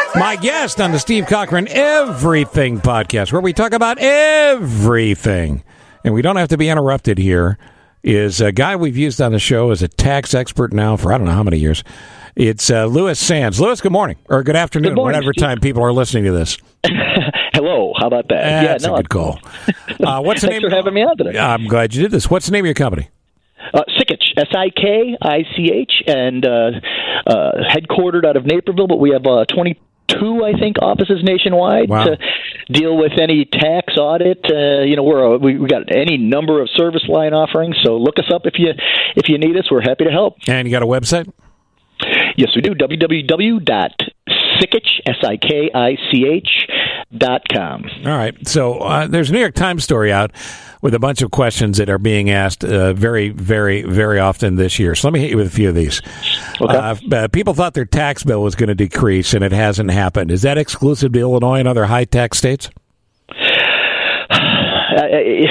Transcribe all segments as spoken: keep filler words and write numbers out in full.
My guest on the Steve Cochran Everything podcast, where we talk about everything, and we don't have to be interrupted here, is a guy we've used on the show as a tax expert now for I don't know how many years. It's uh, Louis Sands. Louis, good morning, or good afternoon, good morning, whatever Steve. time people are listening to this. Hello, how about that? Uh, yeah, that's no, a good call. Uh, what's the Thanks name? for having me on today. I'm glad you did this. What's the name of your company? Uh, Sikich, S I K I C H, and uh, uh, headquartered out of Naperville, but we have uh, twenty-two, I think, offices nationwide Wow. to deal with any tax audit. Uh, you know, we're a, we, we got any number of service line offerings, so look us up if you if you need us. We're happy to help. And you got a website? Yes, we do. w w w dot sikich, S I K I C H, dot com. All right. So uh, there's a New York Times story out with a bunch of questions that are being asked uh, very, very, very often this year. So let me hit you with a few of these. Okay. Uh, uh, people thought their tax bill was going to decrease, and it hasn't happened. Is that exclusive to Illinois and other high-tax states? Uh,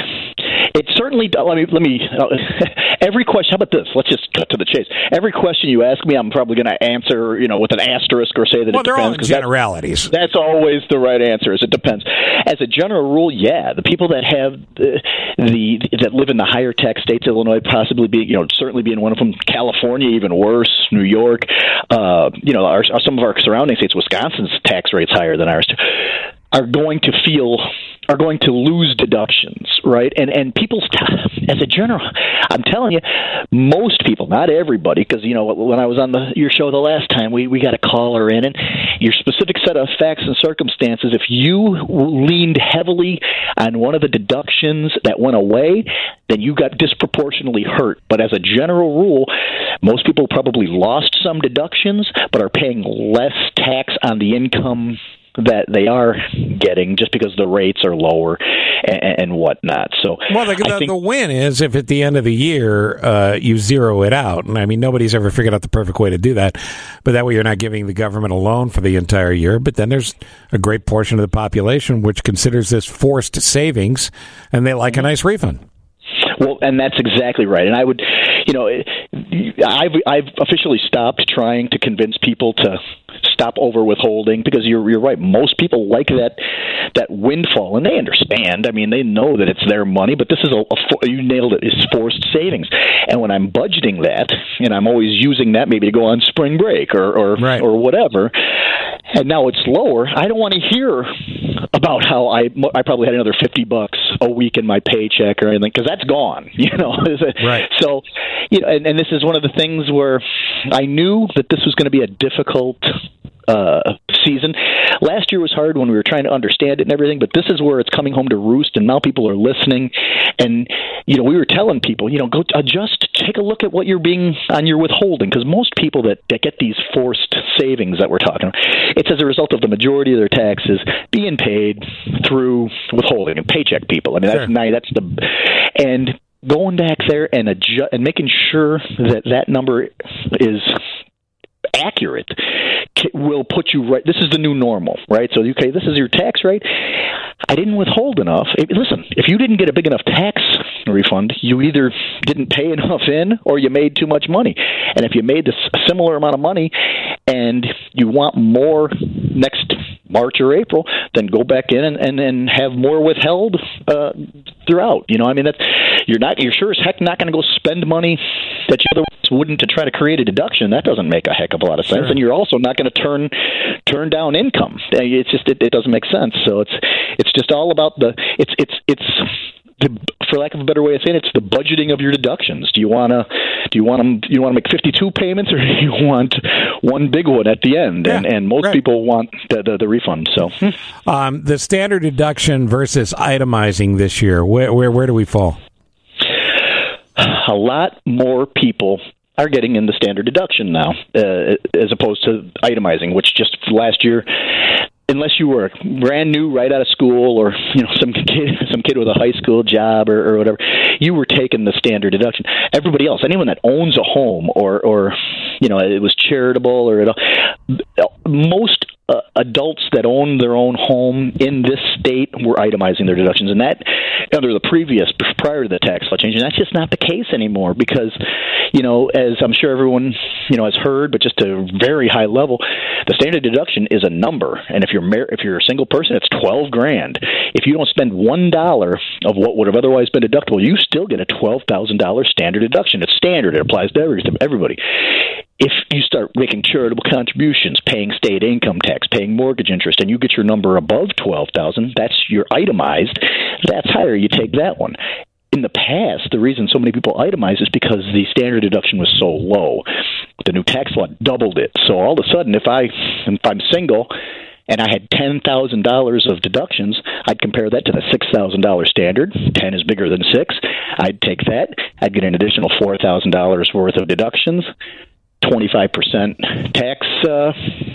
it certainly. Let me. Let me. Uh, every question. How about this? Let's just cut to the chase. Every question you ask me, I'm probably going to answer, you know, with an asterisk or say that Well, it they're all depends. in generalities. That, that's always the right answer. Is it depends. As a general rule, yeah, the people that have the, the that live in the higher tax states, Illinois, possibly being, you know, certainly being one of them. California, even worse. New York. Uh, you know, our, some of our surrounding states. Wisconsin's tax rate's higher than ours too, are going to feel. Are going to lose deductions, right? And and people's t- as a general, I'm telling you, most people, not everybody, because you know when I was on the your show the last time, we we got a caller in, and your specific set of facts and circumstances. If you leaned heavily on one of the deductions that went away, then you got disproportionately hurt. But as a general rule, most people probably lost some deductions, but are paying less tax on the income that they are getting just because the rates are lower and, and whatnot. So, well, the, the, I think, the win is if at the end of the year uh, you zero it out. And I mean, nobody's ever figured out the perfect way to do that. But that way you're not giving the government a loan for the entire year. But then there's a great portion of the population which considers this forced savings, and they like a nice refund. Well, and that's exactly right. And I would, you know, I've I've officially stopped trying to convince people to stop over withholding because you're you're right. Most people like that that windfall, and they understand. I mean, they know that it's their money, but this is a, a you nailed it. It's forced savings. And when I'm budgeting that, and I'm always using that maybe to go on spring break or or, right. or whatever. And now it's lower. I don't want to hear about how I I probably had another fifty bucks a week in my paycheck or anything because that's gone. You know, right? So, you know, and, and this is one of the things where I knew that this was going to be a difficult uh, season. Last year was hard when we were trying to understand it and everything, but this is where it's coming home to roost, and now people are listening. And you know, we were telling people, you know, go adjust, take a look at what you're being on your withholding, because most people that, that get these forced savings that we're talking about, it's as a result of the majority of their taxes being paid through withholding and paycheck people. I mean, that's sure. that's the and going back there and adjust and making sure that that number is accurate will put you right. This is the new normal, right? So, okay, this is your tax rate. I didn't withhold enough. Listen, if you didn't get a big enough tax refund, you either didn't pay enough in or you made too much money. And if you made this a similar amount of money and you want more next March or April, then go back in and, and, and have more withheld uh, throughout. You know, I mean, that's, you're not, you're sure as heck not going to go spend money that you otherwise wouldn't to try to create a deduction. That doesn't make a heck of a lot of sense. Sure. And you're also not going to turn turn down income. It's just it, it doesn't make sense. So it's it's just all about the it's it's it's. The, for lack of a better way of saying it, it's the budgeting of your deductions. Do you want to do you want them, do you want to make fifty-two payments, or do you want one big one at the end? Yeah, and and most right. people want the, the, the refund. So um, the standard deduction versus itemizing this year, where where where do we fall? A lot more people are getting in the standard deduction now, uh, as opposed to itemizing, which just last year, unless you were brand new right out of school, or you know some kid some kid with a high school job or, or whatever, you were taking the standard deduction. Everybody else, anyone that owns a home or or you know it was charitable or it, most uh, adults that own their own home in this state were itemizing their deductions, and that under the previous prior to the tax law change, and that's just not the case anymore because, you know, as I'm sure everyone you know has heard, but just a very high level, the standard deduction is a number, and if you're mar- if you're a single person, it's twelve grand. If you don't spend one dollar of what would have otherwise been deductible, you still get a twelve thousand dollar standard deduction. It's standard; it applies to every, everybody. If you start making charitable contributions, paying state income tax, paying mortgage interest, and you get your number above twelve thousand, that's your itemized. That's higher. You take that one. In the past, the reason so many people itemize is because the standard deduction was so low. The new tax law doubled it. So all of a sudden, if I if I'm single and I had ten thousand dollars of deductions, I'd compare that to the six thousand dollars standard. ten is bigger than six. I'd take that. I'd get an additional four thousand dollars worth of deductions, twenty-five percent tax uh,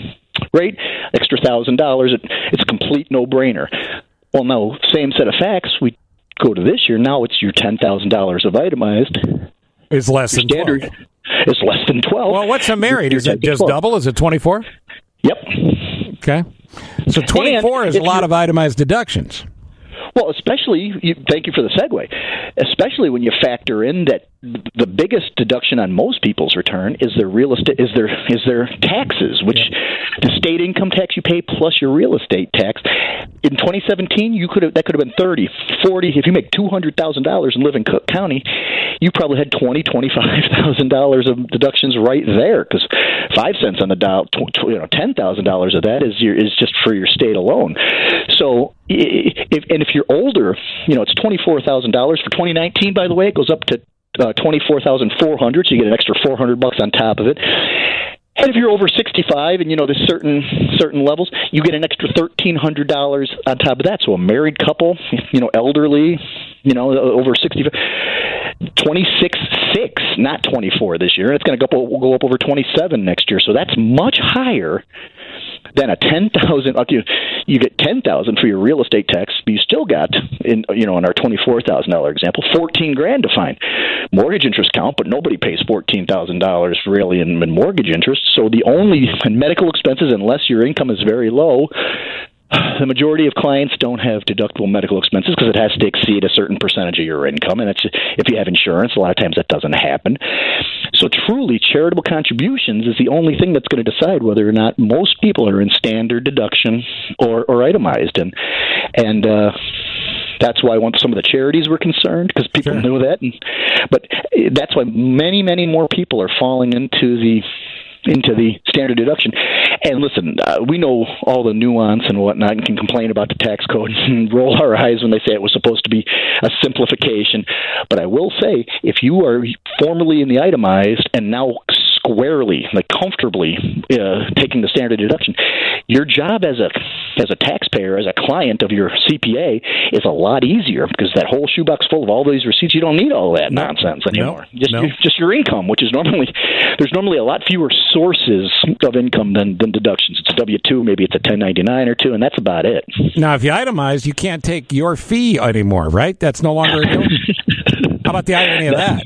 rate, extra one thousand dollars. It, it's a complete no-brainer. Well, no, same set of facts. We go to this year. Now it's your ten thousand dollars of itemized. It's less than standard. twelve. It's less than twelve. Well, what's a married? Is it just double? Is it twenty-four? Yep. Okay. So twenty-four and is a lot of itemized deductions. Well, especially, you, thank you for the segue, especially when you factor in that the biggest deduction on most people's return is their real estate, is their is their taxes, which yeah. the state income tax you pay plus your real estate tax. In twenty seventeen, you could have that could have been thirty, forty. If you make two hundred thousand dollars and live in Cook County, you probably had twenty, twenty-five thousand dollars of deductions right there, because five cents on the dial, you know, ten thousand dollars of that is your is just for your state alone. So, if and if you're older, you know, it's twenty-four thousand dollars for twenty nineteen. By the way, it goes up to uh, twenty-four thousand four hundred, so you get an extra four hundred bucks on top of it. And if you're over sixty-five, and you know there's certain certain levels, you get an extra thirteen hundred dollars on top of that. So a married couple, you know, elderly, you know, over sixty-five, twenty-six six, not twenty-four this year. It's going to go, go up over twenty-seven next year. So that's much higher than a ten thousand. You, you get ten thousand for your real estate tax, but you still got, in you know, in our twenty-four thousand dollar example, fourteen grand to find mortgage interest count, but nobody pays fourteen thousand dollars really in, in mortgage interest. So the only in medical expenses, unless your income is very low, the majority of clients don't have deductible medical expenses because it has to exceed a certain percentage of your income. And it's, if you have insurance, a lot of times that doesn't happen. So truly, charitable contributions is the only thing that's going to decide whether or not most people are in standard deduction or, or itemized. And, and uh, that's why I want some of the charities were concerned, because people sure. know that. And, but that's why many, many more people are falling into the into the standard deduction. And listen, uh, we know all the nuance and whatnot and can complain about the tax code and roll our eyes when they say it was supposed to be a simplification. But I will say, if you are formerly in the itemized and now squarely, like comfortably uh, taking the standard deduction, your job as a as a taxpayer, as a client of your C P A, is a lot easier, because that whole shoebox full of all these receipts, you don't need all that no. nonsense anymore. No. Just no. just your income, which is normally, there's normally a lot fewer sources of income than, than deductions. It's a W two, maybe it's a ten ninety-nine or two, and that's about it. Now, if you itemize, you can't take your fee anymore, right? That's no longer a deal? How about the irony of that?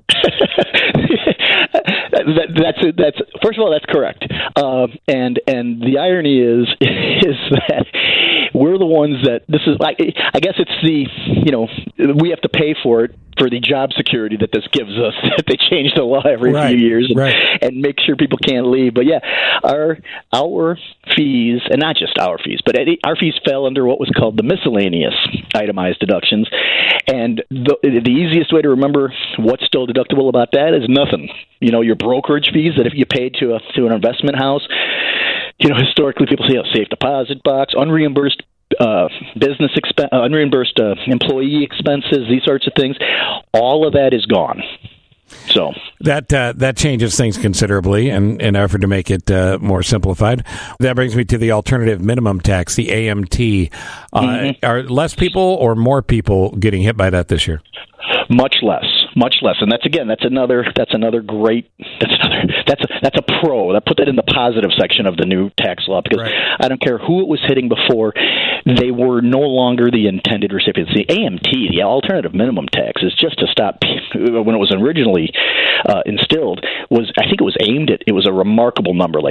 that that's that's first of all, that's correct, uh, and and the irony is is that we're the ones that this is. I, I guess it's the you know we have to pay for it, for the job security that this gives us. That they change the law every right, few years and, right. and make sure people can't leave. But yeah, our our fees, and not just our fees, but our fees fell under what was called the miscellaneous itemized deductions. And the, the easiest way to remember what's still deductible about that is nothing. You know, your brokerage fees that if you paid to a to an investment house, you know, historically people say, oh, safe deposit box, unreimbursed uh, business expense, uh, unreimbursed uh, employee expenses, these sorts of things. All of that is gone. So that uh, that changes things considerably in an effort to make it uh, more simplified. That brings me to the alternative minimum tax, the A M T. Uh, mm-hmm. Are less people or more people getting hit by that this year? Much less, much less, and that's again, that's another, that's another great, that's another, that's a, that's a pro. That put that in the positive section of the new tax law, because right. I don't care who it was hitting before, they were no longer the intended recipients. The A M T, the alternative minimum tax, is just to stop. When it was originally uh, instilled, was I think it was aimed at, it was a remarkable number, like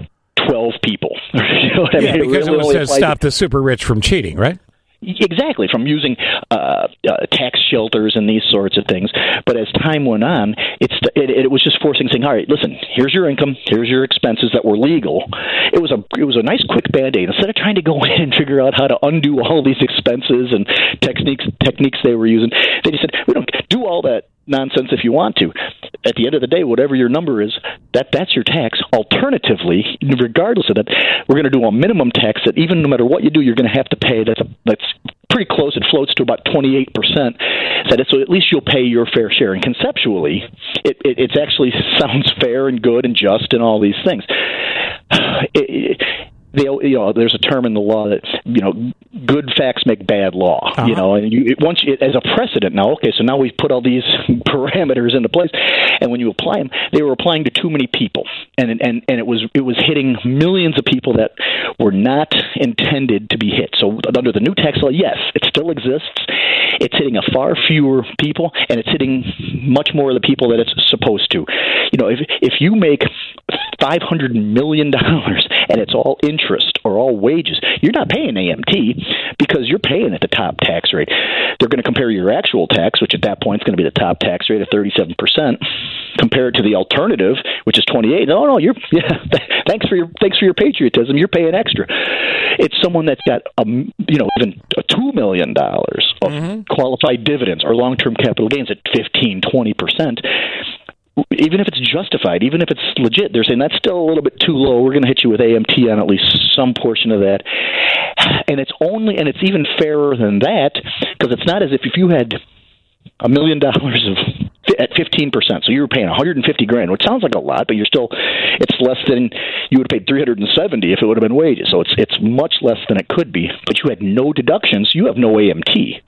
twelve people. You know what I yeah, mean? because it, really it was to stop the super rich from cheating, right? Exactly, from using uh, uh, tax shelters and these sorts of things. But as time went on, it's it, it was just forcing, saying, "All right, listen, here's your income, here's your expenses that were legal." It was a it was a nice quick band-aid. Instead of trying to go in and figure out how to undo all these expenses and techniques techniques they were using, they just said, "We don't do all that nonsense if you want to. At the end of the day, whatever your number is, that that's your tax. Alternatively, regardless of that, we're going to do a minimum tax that even no matter what you do, you're going to have to pay. That's a, that's pretty close. It floats to about twenty-eight percent. That so at least you'll pay your fair share." And conceptually, it it it's actually sounds fair and good and just and all these things. It, it, They, you know, there's a term in the law that, you know, good facts make bad law. Uh-huh. You know, and you it, once you, as a precedent now. Okay, so now we've put all these parameters into place, and when you apply them, they were applying to too many people, and and and it was it was hitting millions of people that were not intended to be hit. So under the new tax law, yes, it still exists. It's hitting a far fewer people, and it's hitting much more of the people that it's supposed to. You know, if if you make five hundred million dollars and it's all interest or all wages, you're not paying A M T because you're paying at the top tax rate. They're going to compare your actual tax, which at that point is going to be the top tax rate of thirty-seven percent, compared to the alternative, which is twenty-eight. No, no, you're yeah. Thanks for your thanks for your patriotism. You're paying extra. It's someone that's got a you know even two million dollars of mm-hmm. qualified dividends or long-term capital gains at fifteen, twenty percent. Even if it's justified, even if it's legit, they're saying that's still a little bit too low. We're going to hit you with A M T on at least some portion of that. And it's only, and it's even fairer than that, because it's not as if if you had a million dollars of at fifteen percent, so you were paying one hundred fifty grand, which sounds like a lot, but you're still, it's less than you would have paid three hundred seventy if it would have been wages. So it's it's much less than it could be. But you had no deductions, you have no A M T.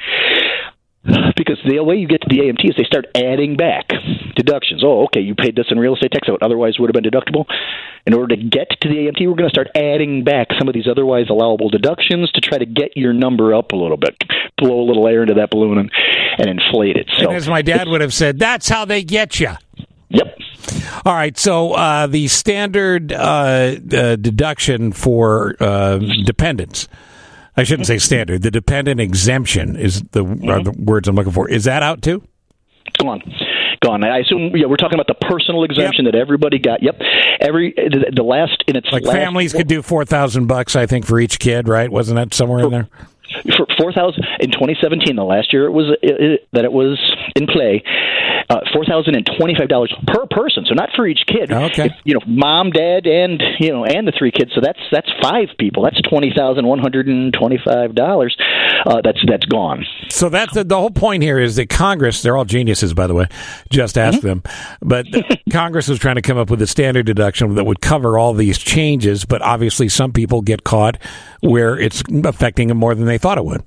Because the way you get to the A M T is they start adding back deductions. Oh, okay, you paid this in real estate tax that otherwise would have been deductible. In order to get to the A M T, we're going to start adding back some of these otherwise allowable deductions to try to get your number up a little bit, blow a little air into that balloon and, and inflate it. So, and as my dad would have said, that's how they get you. Yep. All right, so uh, the standard uh, uh, deduction for uh, dependents, I shouldn't say standard. The dependent exemption is the, mm-hmm. are the words I'm looking for. Is that out too? Gone. Gone. I assume yeah, we're talking about the personal exemption yep. that everybody got. Yep. Every the, the last in its like last, families could do four thousand bucks, I think, for each kid, right? Wasn't that somewhere for, in there? For four thousand in twenty seventeen, the last year it was it, it, that it was in play. Uh, four thousand and twenty-five dollars per person, so not for each kid. Okay, if, you know, mom, dad, and you know, and the three kids. So that's that's five people. That's twenty thousand one hundred and twenty-five dollars. Uh, that's that's gone. So that's the, the whole point here is that Congress—they're all geniuses, by the way. Just ask mm-hmm. them. But Congress was trying to come up with a standard deduction that would cover all these changes. But obviously, some people get caught where it's affecting them more than they thought it would.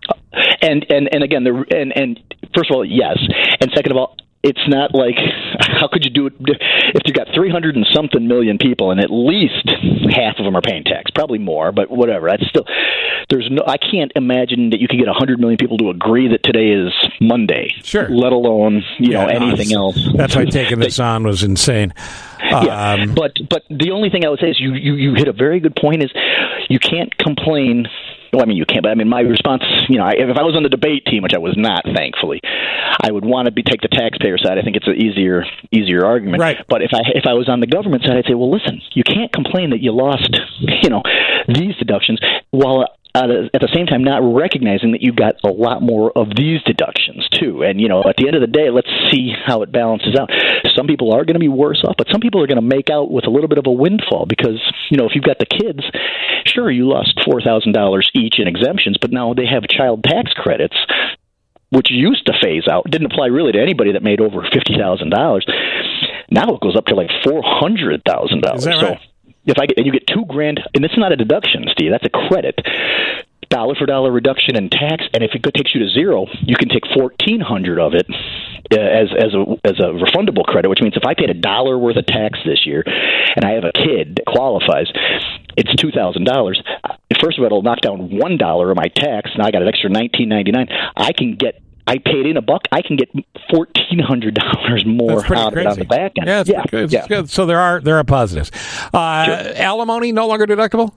And and and again, the and and first of all, yes, and second of all, it's not like how could you do it if you got three hundred and something million people and at least half of them are paying tax, probably more, but whatever. That's still there's no. I can't imagine that you could get a hundred million people to agree that today is Monday. Sure. Let alone you yeah, know no, anything else. That's why taking this on was insane. Yeah, um, but but the only thing I would say is you, you, you hit a very good point is you can't complain. Well, I mean, you can't, but I mean, my response, you know, if I was on the debate team, which I was not, thankfully, I would want to be take the taxpayer side. I think it's an easier, easier argument. Right. But if I if I was on the government side, I'd say, well, listen, you can't complain that you lost, you know, these deductions while at the same time not recognizing that you got a lot more of these deductions too. And you know, at the end of the day, let's see how it balances out. Some people are going to be worse off, but some people are going to make out with a little bit of a windfall because you know, if you've got the kids, sure, you lost four thousand dollars each in exemptions, but now they have child tax credits, which used to phase out. Didn't apply really to anybody that made over fifty thousand dollars. Now it goes up to like four hundred thousand dollars. Right? So if I get, and you get two grand, and it's not a deduction, Steve, that's a credit. Dollar for dollar reduction in tax, and if it takes you to zero, you can take fourteen hundred of it uh, as as a as a refundable credit. Which means if I paid a dollar worth of tax this year, and I have a kid that qualifies, it's two thousand dollars. First of all, it'll knock down one dollar of my tax, and I got an extra nineteen ninety nine. I can get I paid in a buck, I can get fourteen hundred dollars more out of it on the back end. Yeah, it's yeah, good. It's yeah. good. So there are there are positives. Uh, Sure. Alimony no longer deductible?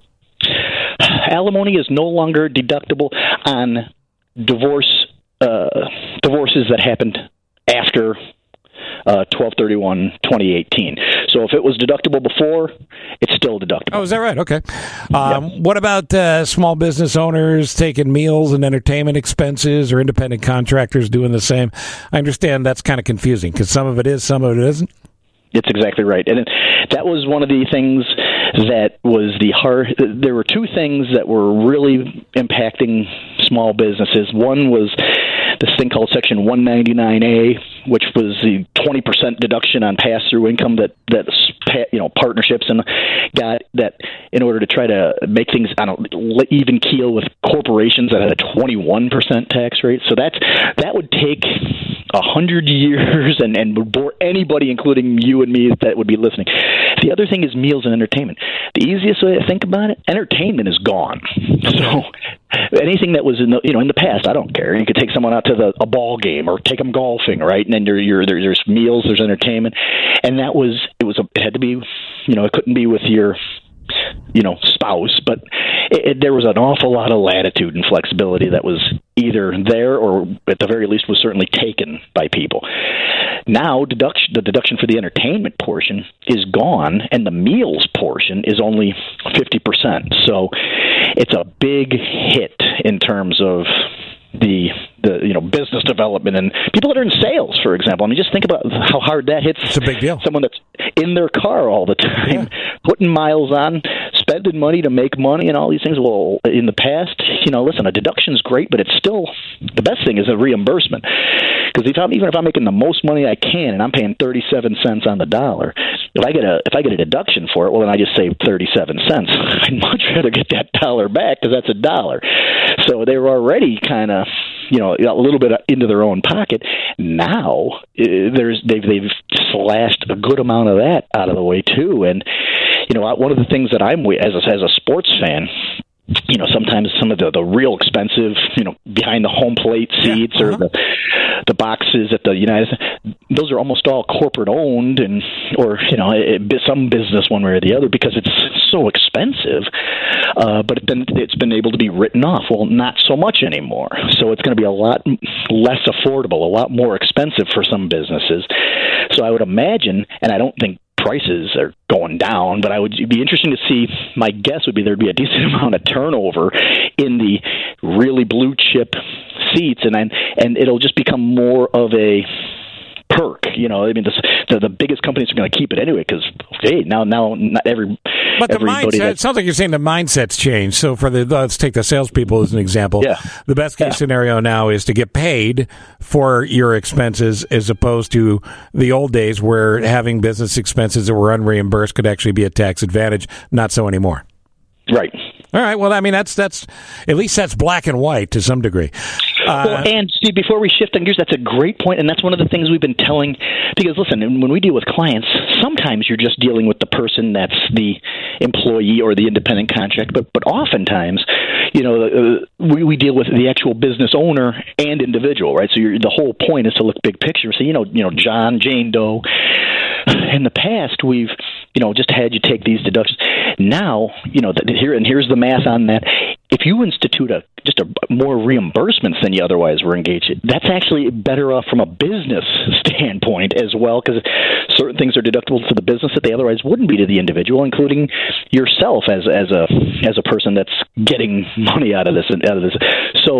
Alimony is no longer deductible on divorce uh, divorces that happened after uh, twelve thirty-one twenty eighteen. So if it was deductible before, it's still deductible. Oh, is that right? Okay. Um, Yep. What about uh, small business owners taking meals and entertainment expenses, or independent contractors doing the same? I understand that's kind of confusing because some of it is, some of it isn't. It's exactly right. And it, that was one of the things that was the hard. There were two things that were really impacting small businesses. One was this thing called Section one ninety-nine A, which was the twenty percent deduction on pass-through income that, that you know, partnerships and got that in order to try to make things on an even keel with corporations that had a twenty-one percent tax rate. So that's, that would take a hundred years and, and would bore anybody, including you and me, that would be listening. The other thing is meals and entertainment. The easiest way to think about it, entertainment is gone. So anything that was in the, you know, in the past, I don't care. You could take someone out to the, a ball game or take them golfing, right? And then you're, you're, there, there's meals, there's entertainment. And that was, it was, a, it had to be, you know, it couldn't be with your, you know, spouse, but it, it, there was an awful lot of latitude and flexibility that was either there or at the very least was certainly taken by people. Now, deduction, the deduction for the entertainment portion is gone, and the meals portion is only fifty percent. So it's a big hit in terms of the the you know business development and people that are in sales, for example. I mean, just think about how hard that hits. It's a big deal. Someone that's in their car all the time, Yeah. putting miles on, spending money to make money, and all these things. Well, in the past, you know, listen, a deduction is great, but it's still the best thing is a reimbursement. Because if I'm, even if I'm making the most money I can and I'm paying thirty-seven cents on the dollar, if I get a if I get a deduction for it, well, then I just save thirty-seven cents. I'd much rather get that dollar back because that's a dollar. So they were already kind of, you know, a little bit into their own pocket. Now uh, there's they've they've slashed a good amount of that out of the way too. And you know, one of the things that I'm as a, as a sports fan, you know, sometimes some of the, the real expensive, you know, behind the home plate seats yeah, uh-huh. or the the boxes at the United States, those are almost all corporate owned and or you know it, some business one way or the other because it's so expensive. Uh, but then it's been able to be written off. Well, not so much anymore. So it's going to be a lot less affordable, a lot more expensive for some businesses. So I would imagine, and I don't think prices are going down, but I would be interesting to see. My guess would be there'd be a decent amount of turnover in the really blue chip seats, and and, and it'll just become more of a perk. You know, I mean, this, the the biggest companies are going to keep it anyway because hey, now now not every. But the mindset, it sounds like you're saying the mindset's changed. So for the, let's take the salespeople as an example. Yeah. The best case yeah. scenario now is to get paid for your expenses as opposed to the old days where having business expenses that were unreimbursed could actually be a tax advantage. Not so anymore. Right. All right. Well, I mean, that's, that's, at least that's black and white to some degree. Uh, well, and Steve, before we shift on gears, that's a great point, and that's one of the things we've been telling. Because listen, when we deal with clients, sometimes you're just dealing with the person that's the employee or the independent contractor, but but oftentimes, you know, uh, we we deal with the actual business owner and individual, right? So you're, the whole point is to look big picture. So you know, you know, John, Jane Doe. In the past, we've you know just had you take these deductions. Now, you know, the, here and here's the math on that. If you institute a just a more reimbursements than you otherwise were engaged in, that's actually better off from a business standpoint as well, because certain things are deductible to the business that they otherwise wouldn't be to the individual, including yourself as as a as a person that's getting money out of this out of this. So.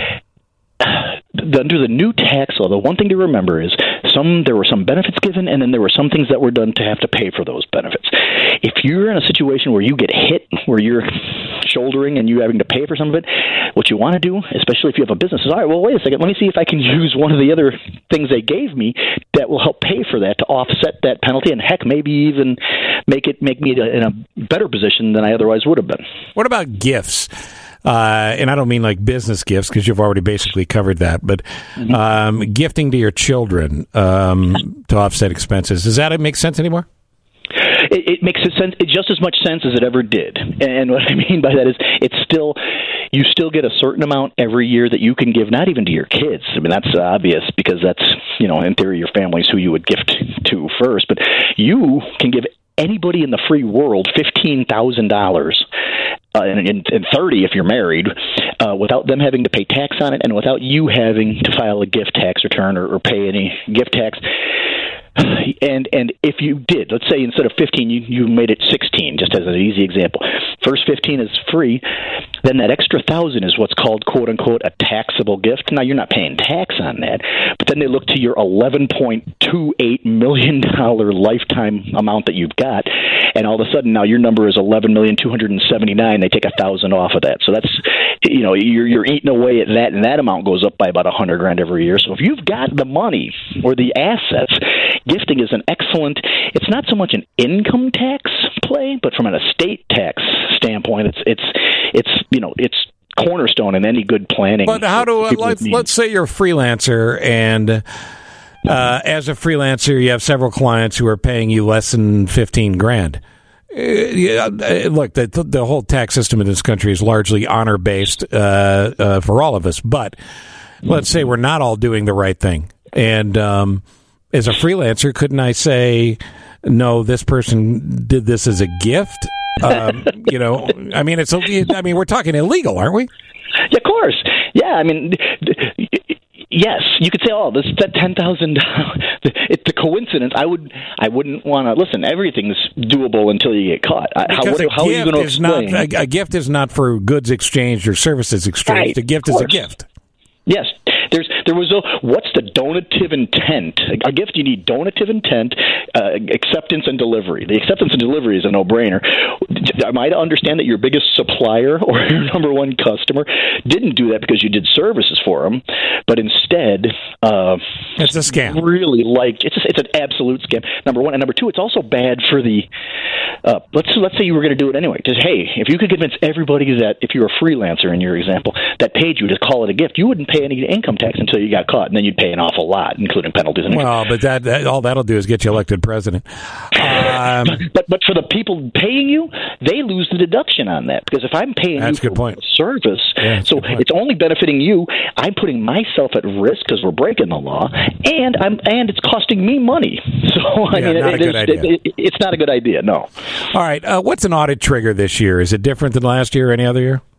Under the new tax law, the one thing to remember is some there were some benefits given, and then there were some things that were done to have to pay for those benefits. If you're in a situation where you get hit, where you're shouldering and you're having to pay for some of it, what you want to do, especially if you have a business, is, all right, well, wait a second, let me see if I can use one of the other things they gave me that will help pay for that to offset that penalty, and heck, maybe even make it make me in a better position than I otherwise would have been. What about gifts? Uh, and I don't mean like business gifts because you've already basically covered that, but mm-hmm. um, gifting to your children um, to offset expenses. Does that make sense anymore? It, it makes sense. It just as much sense as it ever did. And what I mean by that is, it's still you still get a certain amount every year that you can give, not even to your kids. I mean, that's obvious because that's, you know, in theory, your family's who you would gift to first. But you can give anybody in the free world fifteen thousand dollars uh, and, and, and thirty if you're married, uh, without them having to pay tax on it and without you having to file a gift tax return or, or pay any gift tax. And and if you did, let's say instead of fifteen, you, you made it sixteen, just as an easy example. First fifteen is free. Then that extra thousand is what's called, quote unquote, a taxable gift. Now, you're not paying tax on that, but then they look to your eleven point two eight million dollars lifetime amount that you've got, and all of a sudden now your number is eleven million two hundred seventy-nine. They take a thousand off of that. So that's, you know, you're, you're eating away at that, and that amount goes up by about a hundred grand every year. So if you've got the money or the assets, gifting is an excellent, it's not so much an income tax play, but from an estate tax standpoint, it's, it's, it's, you know, it's cornerstone in any good planning. But how do, uh, let's, let's say you're a freelancer and uh, as a freelancer, you have several clients who are paying you less than fifteen grand. Uh, yeah, look, the, the whole tax system in this country is largely honor-based uh, uh, for all of us, but let's say we're not all doing the right thing. And um, as a freelancer, couldn't I say, no, this person did this as a gift? Um, you know, I mean, it's. I mean, we're talking illegal, aren't we? Yeah, of course. Yeah, I mean, yes, you could say, oh, this that ten thousand. It's a coincidence. I would, I wouldn't want to listen. Everything's doable until you get caught. Because how, what, a how are you going to explain? Not, a, a gift is not for goods exchanged or services exchanged. Right, a gift is a gift. Yes. There's there was a what's the donative intent? A gift, you need donative intent, uh, acceptance, and delivery. The acceptance and delivery is a no-brainer. Am I to understand that your biggest supplier or your number one customer didn't do that because you did services for them, but instead, uh, it's a scam. Really, like it's a, it's an absolute scam. Number one, and number two, it's also bad for the. Uh, let's let's say you were going to do it anyway. Just hey, if you could convince everybody that if you're a freelancer in your example that paid you to call it a gift, you wouldn't pay any income tax until you got caught, and then you'd pay an awful lot, including penalties. And well, but that, that all that'll do is get you elected president. Um, but but for the people paying you, they lose the deduction on that because if I'm paying that's you a good for point. service, yeah, so it's only benefiting you. I'm putting myself at risk because we're breaking the law, and I'm and it's costing me money. So I yeah, mean, not it, a good it, idea. It, it, it's not a good idea. No. All right, uh, what's an audit trigger this year? Is it different than last year or any other year?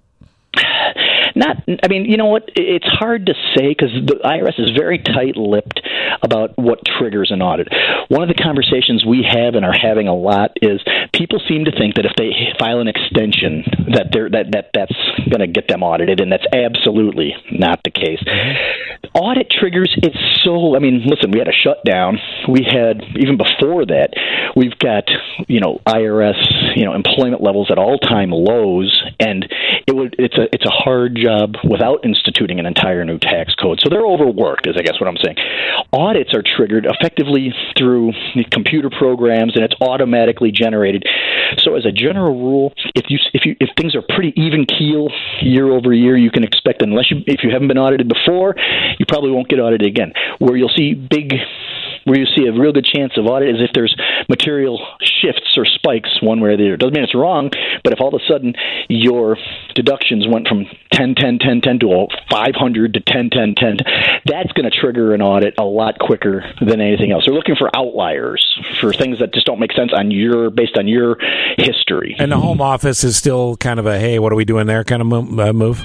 Not, I mean, you know what? It's hard to say because the I R S is very tight-lipped about what triggers an audit. One of the conversations we have and are having a lot is people seem to think that if they file an extension, that they're that, that that's going to get them audited, and that's absolutely not the case. Mm-hmm. Audit triggers, it's so, I mean, listen, we had a shutdown. We had, even before that, we've got, you know, I R S, you know, employment levels at all-time lows, and it would it's a it's a hard job without instituting an entire new tax code. So they're overworked, is I guess what I'm saying. Audits are triggered effectively through computer programs, and it's automatically generated. So as a general rule, if you if you if things are pretty even keel year over year, you can expect, unless you if you haven't been audited before, you probably won't get audited again. Where you'll see big where you see a real good chance of audit is if there's material shifts or spikes one way or the other. It doesn't mean it's wrong, but if all of a sudden your deductions went from ten, ten, ten, ten to five hundred to ten, ten, ten, that's going to trigger an audit a lot quicker than anything else. They're looking for outliers, for things that just don't make sense on your based on your history. And the home office is still kind of a, hey, what are we doing there kind of move?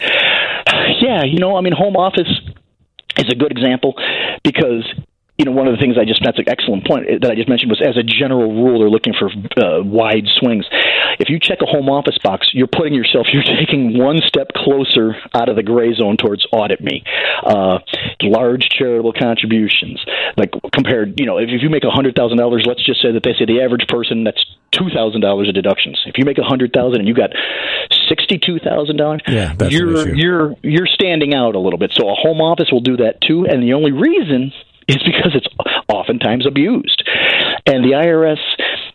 Yeah, you know, I mean, home office is a good example because, you know, one of the things I just, that's an excellent point that I just mentioned was, as a general rule, they're looking for uh, wide swings. If you check a home office box, you're putting yourself, you're taking one step closer out of the gray zone towards audit me. Uh, large charitable contributions, like compared, you know, if, if you make one hundred thousand dollars, let's just say that they say the average person, that's two thousand dollars of deductions. If you make one hundred thousand dollars and you got sixty-two thousand dollars, yeah, that's you're, an issue. you're, you're standing out a little bit. So a home office will do that too. And the only reason is because it's oftentimes abused. And the I R S,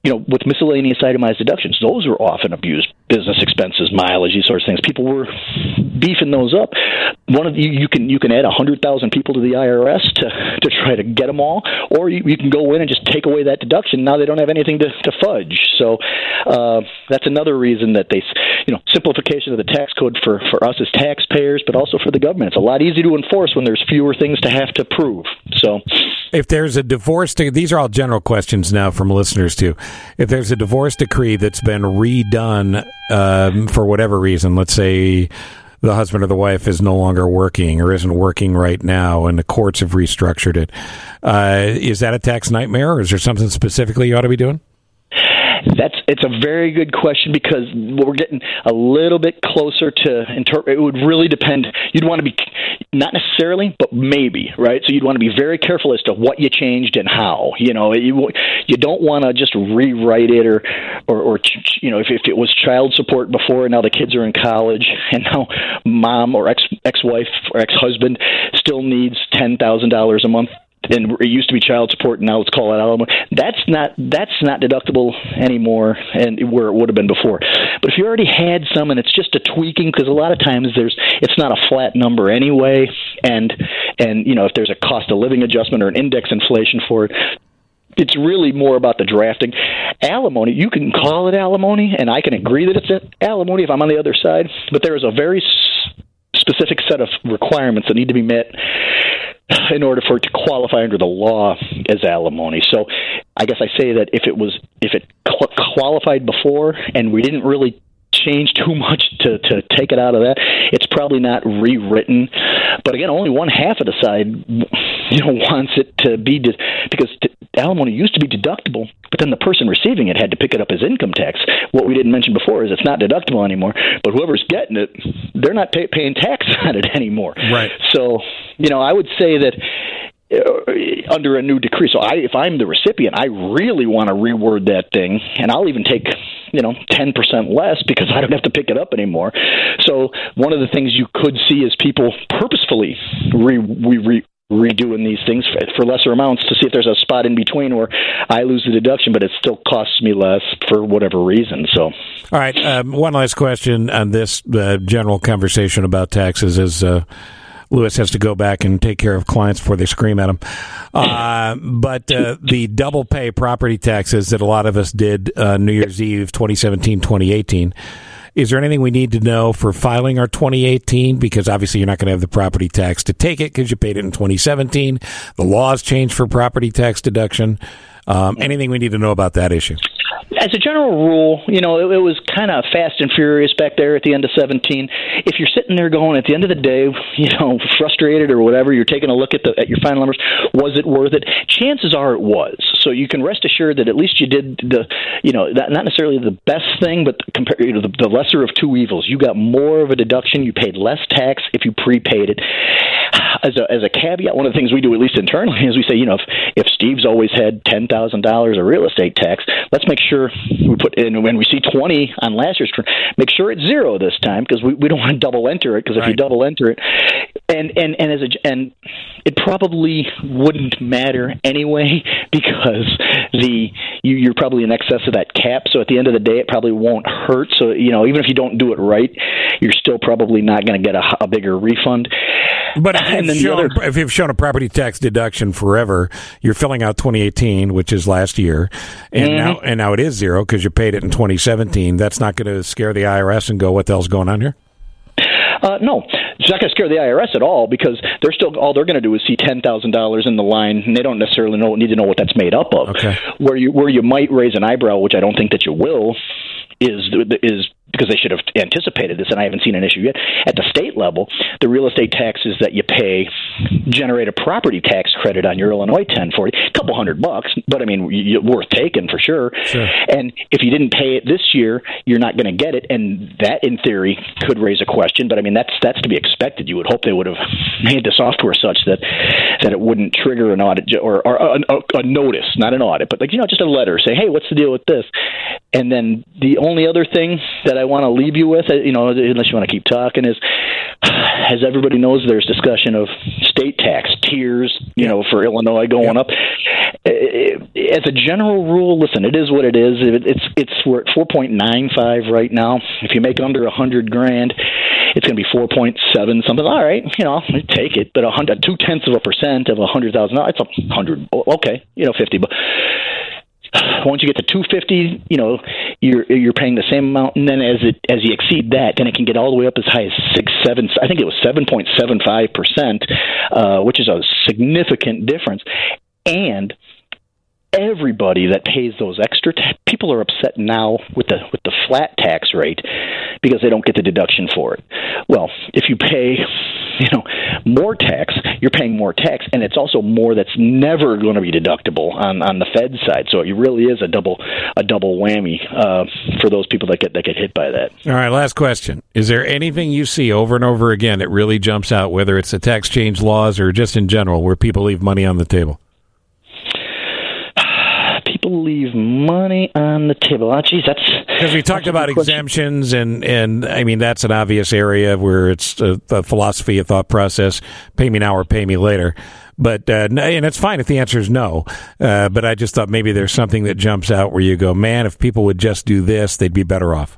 you know, with miscellaneous itemized deductions, those are often abused. Business expenses, mileage, these sorts of things. People were beefing those up. One of you, you can you can add a hundred thousand people to the I R S to, to try to get them all, or you, you can go in and just take away that deduction. Now they don't have anything to, to fudge. So uh, that's another reason that they, you know, simplification of the tax code for, for us as taxpayers, but also for the government. It's a lot easier to enforce when there's fewer things to have to prove. So, if there's a divorce, de- these are all general questions now from listeners too. If there's a divorce decree that's been redone um, for whatever reason, let's say the husband or the wife is no longer working or isn't working right now, and the courts have restructured it, uh, is that a tax nightmare, or is there something specifically you ought to be doing? That's it's a very good question, because we're getting a little bit closer to interpret. It would really depend. You'd want to be not necessarily, but maybe, right? So you'd want to be very careful as to what you changed and how. You know, you you don't want to just rewrite it, or or, or you know, if, if it was child support before and now the kids are in college and now mom or ex ex-wife or ex-husband still needs ten thousand dollars a month. And it used to be child support, and now let's call it alimony. That's not that's not deductible anymore, and where it would have been before. But if you already had some, and it's just a tweaking, because a lot of times there's it's not a flat number anyway, and and you know, if there's a cost of living adjustment or an index inflation for it, it's really more about the drafting. Alimony, you can call it alimony, and I can agree that it's alimony if I'm on the other side, but there is a very specific set of requirements that need to be met in order for it to qualify under the law as alimony. So I guess I say that if it was if it qualified before and we didn't really change too much to, to take it out of that, it's probably not rewritten. But again, only one half of the side, you know, wants it to be de- because t- alimony used to be deductible, but then the person receiving it had to pick it up as income tax. What we didn't mention before is it's not deductible anymore, but whoever's getting it, they're not pay- paying tax on it anymore. Right. So, you know, I would say that Uh, under a new decree. So I, if I'm the recipient, I really want to reword that thing, and I'll even take, you know, ten percent less because I don't have to pick it up anymore. So one of the things you could see is people purposefully re, re, re redoing these things for, for lesser amounts to see if there's a spot in between where I lose the deduction, but it still costs me less for whatever reason. So, all right, um, one last question on this uh, general conversation about taxes is. Uh, Lewis has to go back and take care of clients before they scream at him. Uh, but uh, the double pay property taxes that a lot of us did uh, New Year's Eve twenty seventeen, twenty eighteen, is there anything we need to know for filing our twenty eighteen? Because obviously you're not going to have the property tax to take it because you paid it in twenty seventeen. The laws changed for property tax deduction. Um, anything we need to know about that issue? As a general rule, you know, it, it was kind of fast and furious back there at the end of seventeen. If you're sitting there going, at the end of the day, you know, frustrated or whatever, you're taking a look at the at your final numbers, was it worth it? Chances are it was. So you can rest assured that at least you did the, you know, not necessarily the best thing, but compared to the, the lesser of two evils. You got more of a deduction. You paid less tax if you prepaid it. As a, as a caveat, one of the things we do, at least internally, is we say, you know, if, if Steve's always had ten thousand dollars of real estate tax, let's make sure we put in, when we see twenty on last year's return, make sure it's zero this time, because we, we don't want to double enter it, because if right. you double enter it, and, and, and, as a, and it probably wouldn't matter anyway, because the you, you're probably in excess of that cap, so at the end of the day, it probably won't hurt. So, you know, even if you don't do it right, you're still probably not going to get a, a bigger refund. But if you've, shown, other, if you've shown a property tax deduction forever, you're filling out twenty eighteen, which is last year, and mm-hmm. now and now it is zero because you paid it in twenty seventeen. That's not going to scare the I R S and go, what the hell's going on here? Uh, no, it's not going to scare the I R S at all, because they're still all they're going to do is see ten thousand dollars in the line, and they don't necessarily know need to know what that's made up of. Okay. Where you where you might raise an eyebrow, which I don't think that you will, is is because they should have anticipated this, and I haven't seen an issue yet. At the state level, the real estate taxes that you pay generate a property tax credit on your Illinois ten forty, a couple hundred bucks, but I mean, you, worth taking for sure. Sure. And if you didn't pay it this year, you're not going to get it, and that, in theory, could raise a question. But I mean, that's that's to be expected. You would hope they would have made the software such that that it wouldn't trigger an audit or, or a, a, a notice, not an audit, but like you know, just a letter. Say, hey, what's the deal with this? And then the only other thing that I want to leave you with, you know, unless you want to keep talking, is as everybody knows, there's discussion of state tax tiers, you know, for Illinois going up. As a general rule, listen, it is what it is. It's it's we're at four point nine five right now. If you make under a hundred grand, it's going to be four point seven something. All right, you know, take it. But a hundred, two tenths of a percent of a hundred thousand, it's a hundred. Okay, you know, fifty. But once you get to two fifty, you know, you're you're paying the same amount, and then as it as you exceed that, then it can get all the way up as high as six, seven. I think it was seven point seven five percent, uh, which is a significant difference. And everybody that pays those extra ta- people are upset now with the with the flat tax rate because they don't get the deduction for it. Well, if you pay, you know, more tax, you're paying more tax, and it's also more that's never going to be deductible on, on the Fed side. So it really is a double a double whammy uh, for those people that get that get hit by that. All right, last question: is there anything you see over and over again that really jumps out, whether it's the tax change laws or just in general, where people leave money on the table? People leave money on the table. Oh, geez, that's because we talked about exemptions, and, and I mean that's an obvious area where it's a, a philosophy, a thought process: pay me now or pay me later. But uh, and it's fine if the answer is no. Uh, but I just thought maybe there's something that jumps out where you go, man, if people would just do this, they'd be better off.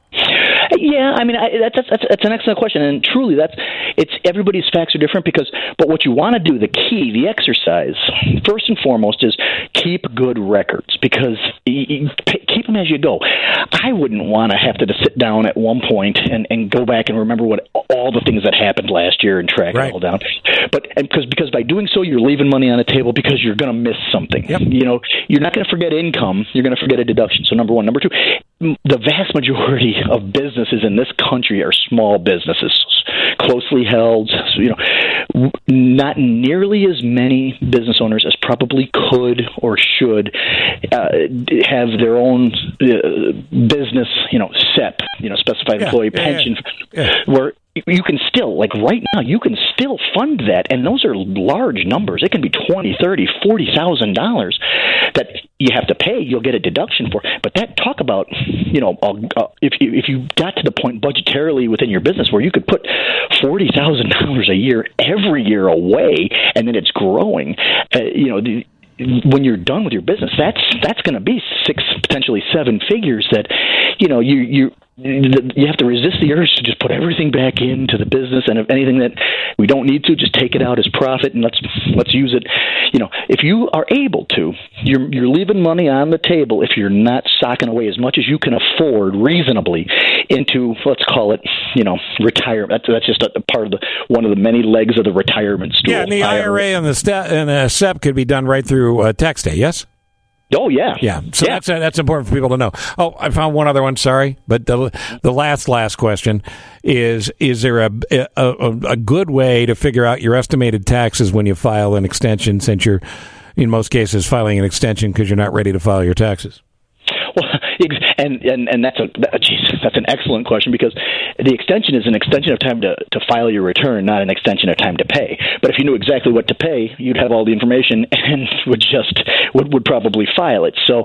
Yeah, I mean I, that's, that's that's an excellent question, and truly, that's it's everybody's facts are different. Because, but what you want to do, the key, the exercise, first and foremost, is keep good records, because you, you, keep them as you go. I wouldn't want to have to, to sit down at one point and, and go back and remember what all the things that happened last year and track right. it all down. But because because by doing so, you're leaving money on the table because you're going to miss something. Yep. You know, you're not going to forget income. You're going to forget a deduction. So number one, number two, the vast majority of businesses in this country are small businesses, closely held. So, you know, not nearly as many business owners as probably could or should uh, have their own uh, business, you know, S E P, you know, specified yeah, employee yeah, pension, yeah, yeah. where you can still, like right now, you can still fund that, and those are large numbers. It can be twenty, thirty, forty thousand dollars that you have to pay. You'll get a deduction for. But that talk about, you know, uh, if you if you got to the point budgetarily within your business where you could put forty thousand dollars a year every year away, and then it's growing, uh, you know. The, when you're done with your business, that's that's going to be six, potentially seven figures that, you know, you you you have to resist the urge to just put everything back into the business, and if anything that we don't need to, just take it out as profit and let's let's use it. You know, if you are able to, you're you're leaving money on the table if you're not socking away as much as you can afford reasonably into, let's call it, you know, retirement. That's, that's just a, a part of the one of the many legs of the retirement stool. Yeah, and the I R A and the st- and the S E P could be done right through uh, tax day. Yes. Oh yeah, yeah. So yeah. that's uh, that's important for people to know. Oh, I found one other one. Sorry, but the the last last question is: is there a a, a a good way to figure out your estimated taxes when you file an extension? Since you're in most cases filing an extension because you're not ready to file your taxes. Well, and and and that's a that, geez, that's an excellent question, because the extension is an extension of time to, to file your return, not an extension of time to pay. But if you knew exactly what to pay, you'd have all the information and would just would, would probably file it. So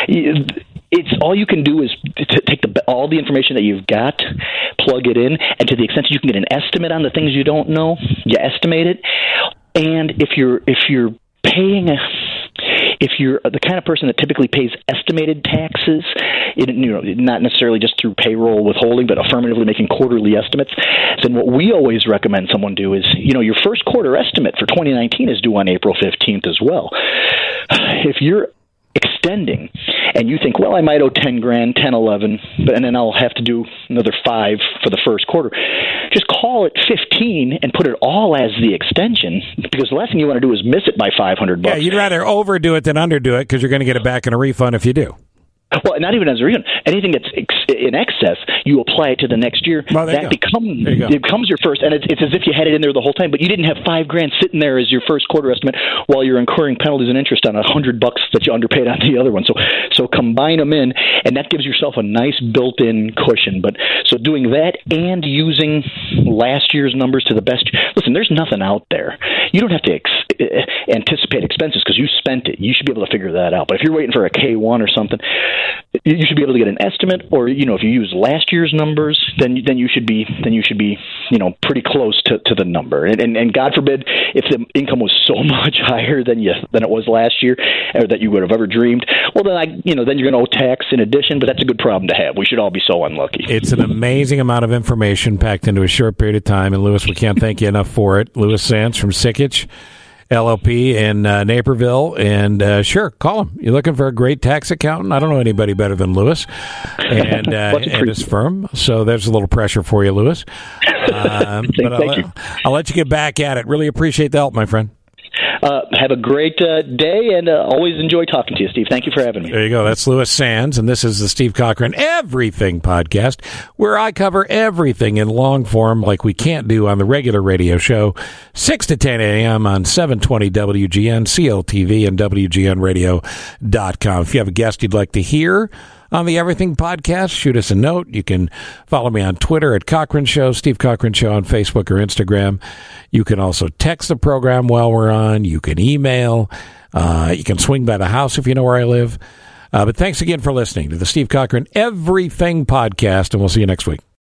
it's all you can do is to take the, all the information that you've got, plug it in, and to the extent that you can get an estimate on the things you don't know, you estimate it. And if you're if you're paying a If you're the kind of person that typically pays estimated taxes, it, you know, not necessarily just through payroll withholding, but affirmatively making quarterly estimates, then what we always recommend someone do is, you know, your first quarter estimate for twenty nineteen is due on April fifteenth as well. If you're extending and you think, well, I might owe ten grand, ten, eleven, but and then I'll have to do another five for the first quarter, just call it fifteen and put it all as the extension, because the last thing you want to do is miss it by five hundred bucks. Yeah, you'd rather overdo it than underdo it, because you're going to get it back in a refund if you do. Well, not even as a refund. Anything that's ex- in excess, you apply it to the next year. Well, that become, you it becomes your first, and it's, it's as if you had it in there the whole time, but you didn't have five grand sitting there as your first quarter estimate while you're incurring penalties and interest on a hundred bucks that you underpaid on the other one. So, so combine them in, and that gives yourself a nice built-in cushion. But so doing that and using last year's numbers to the best. Listen, there's nothing out there. You don't have to ex- anticipate expenses because you spent it. You should be able to figure that out. But if you're waiting for a K one or something, you should be able to get an estimate. Or you know, if you use last year's numbers, then then you should be then you should be you know pretty close to, to the number. And, and and God forbid if the income was so much higher than you than it was last year, or that you would have ever dreamed. Well, then I you know then you're going to owe tax in addition. But that's a good problem to have. We should all be so unlucky. It's an amazing amount of information packed into a short period of time. And Louis, we can't thank you enough for it. Louis Sands from Sikich L L P in uh, Naperville. And uh, sure, call him. You're looking for a great tax accountant? I don't know anybody better than Louis and, uh, and his firm. So there's a little pressure for you, Louis. Um, but I'll, you. I'll let you get back at it. Really appreciate the help, my friend. Uh, have a great uh, day, and uh, always enjoy talking to you, Steve. Thank you for having me. There you go. That's Louis Sands, and this is the Steve Cochran Everything Podcast, where I cover everything in long form like we can't do on the regular radio show, six to ten a.m. on seven twenty W G N, C L T V, and W G N radio dot com. If you have a guest you'd like to hear on the Everything Podcast, shoot us a note. You can follow me on Twitter at Cochran Show, Steve Cochran Show on Facebook or Instagram. You can also text the program while we're on. You can email. Uh, you can swing by the house if you know where I live. Uh, but thanks again for listening to the Steve Cochran Everything Podcast, and we'll see you next week.